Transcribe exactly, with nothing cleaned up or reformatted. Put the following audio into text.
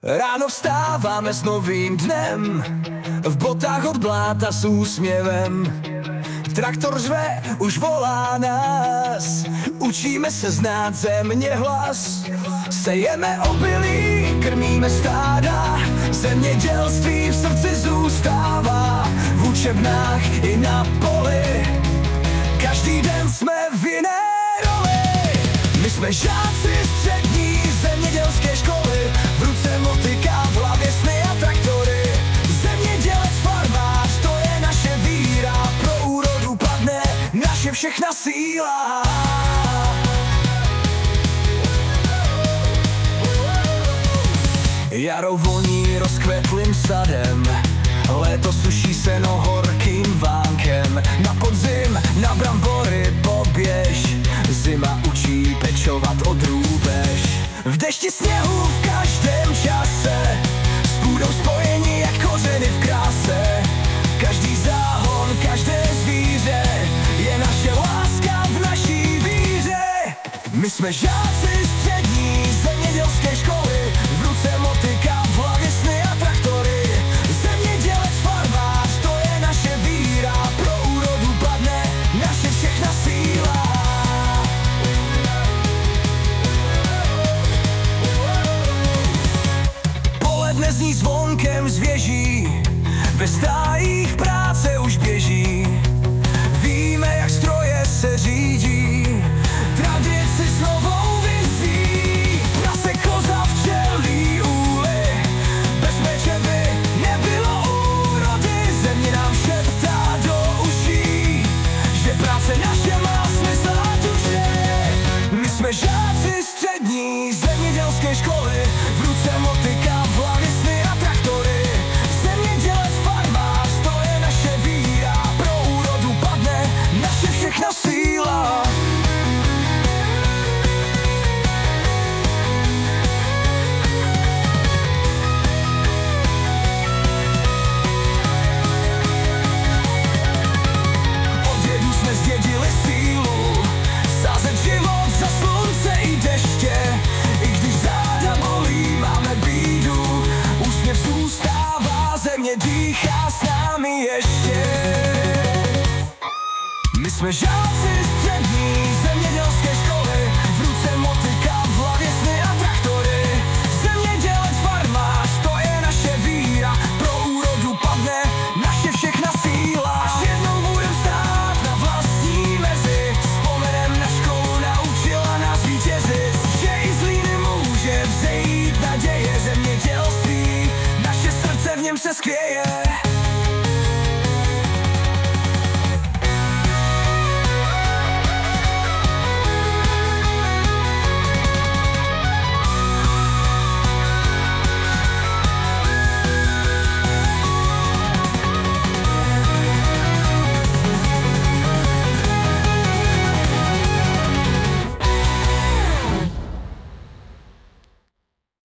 Ráno vstáváme s novým dnem, v botách od bláta s úsměvem. Traktor řve, už volá nás, učíme se znát země hlas. Sejeme obilí, krmíme stáda, zemědělství v srdci zůstává. V učebnách i na poli, každý den jsme v jiné roli. My jsme žáci střední zemědělské školy, v ruce motyka, v hlavě sny a traktory. Zemědělec, farmář, to je naše víra, pro úrodu padne naše všechna síla. Jaro voní rozkvetlým sadem, léto suší seno horkým vánkem. Na podzim, na brambory poběž, zima učí pečovat o drůbež. V dešti, sněhu, v každém čase, s půdou spojení jak kořeny v kráse. Každý záhon, každé zvíře, je naše láska v naší víře. My jsme žáci střední zemědělské školy, v ruce motyka, v hlavě sny a traktory. Zemědělec, farmář, to je naše víra, pro úrodu padne naše všechna síla. Poledne zní zvonkem z věží, ve stájích práce už běží. Víme, jak stroje se řídí, tradici s novou vizí. Prase, koza, včelí úly, bez péče by nebylo úrody. Země nám šeptá do uší, že práce naše má smysl a duše. My jsme žáci střední zemědělské školy, v ruce motyka, v hlavě sny a traktory. Zemědělec, farmář, to je naše víra, pro úrodu padne naše všechna síla. Od dědů jsme zdědili sílu, sázet život za slunce i deště. I když záda bolí, máme bídu, úsměv zůstává, země dýchá s námi ještě. My jsme žáci střední zemědělské školy, v ruce motyka, v hlavě sny a traktory. Zemědělec, farmář, to je naše víra, pro úrodu padne naše všechna síla. Až jednou budem stát na vlastní mezi, vzpomenem na školu, naučila nás vítězit. Že i z hlíny může vzejít naděje, zemědělství, naše srdce v něm se skvěje.